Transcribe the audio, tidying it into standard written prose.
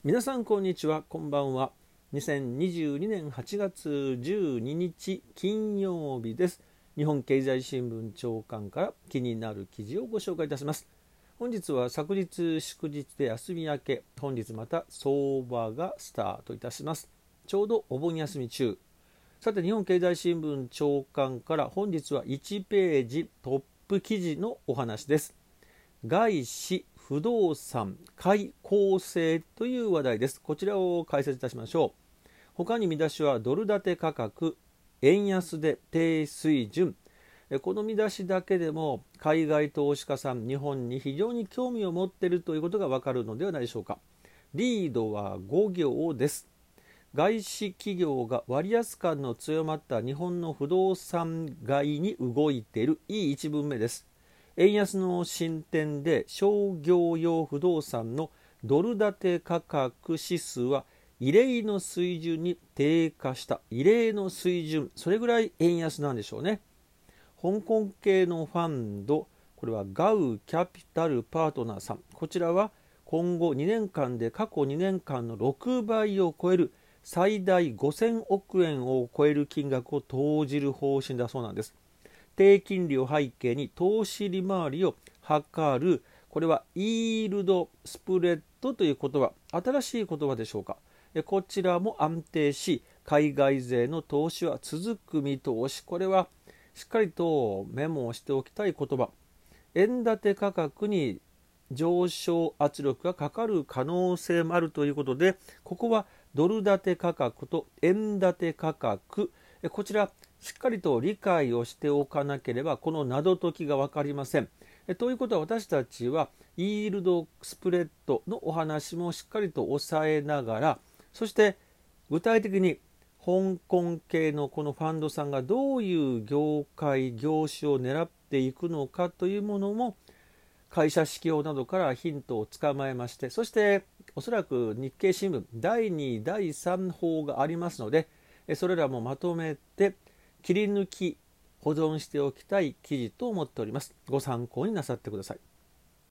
皆さんこんにちは、こんばんは。2022年8月12日金曜日です。日本経済新聞長官から気になる記事をご紹介いたします。本日は昨日祝日で休み明け、本日また相場がスタートいたします。ちょうどお盆休み中。さて、日本経済新聞長官から本日は1ページトップ記事のお話です。外資不動産買い攻勢という話題です。こちらを解説いたしましょう。他に見出しはドル建て価格円安で低水準。この見出しだけでも海外投資家さん、日本に非常に興味を持っているということがわかるのではないでしょうか。リードは5行です。外資企業が割安感の強まった日本の不動産買いに動いている。いい一文目です。円安の進展で商業用不動産のドル建て価格指数は異例の水準に低下した。異例の水準、それぐらい円安なんでしょうね。香港系のファンド、これはガウキャピタルパートナーさん、こちらは今後2年間で過去2年間の6倍を超える最大5000億円を超える金額を投じる方針だそうなんです。低金利を背景に投資利回りを図る、これはイールドスプレッドという言葉、新しい言葉でしょうか。こちらも安定し、海外勢の投資は続く見通し。これはしっかりとメモをしておきたい言葉。円建て価格に上昇圧力がかかる可能性もあるということで、ここはドル建て価格と円建て価格、こちらしっかりと理解をしておかなければこの謎解きが分かりません。ということは、私たちはイールドスプレッドのお話もしっかりと抑えながら、そして具体的に香港系のこのファンドさんがどういう業界業種を狙っていくのかというものも会社指標などからヒントをつかまえまして、そしておそらく日経新聞第2第3報がありますので、それらもまとめて切り抜き保存しておきたい記事と思っております。ご参考になさってください。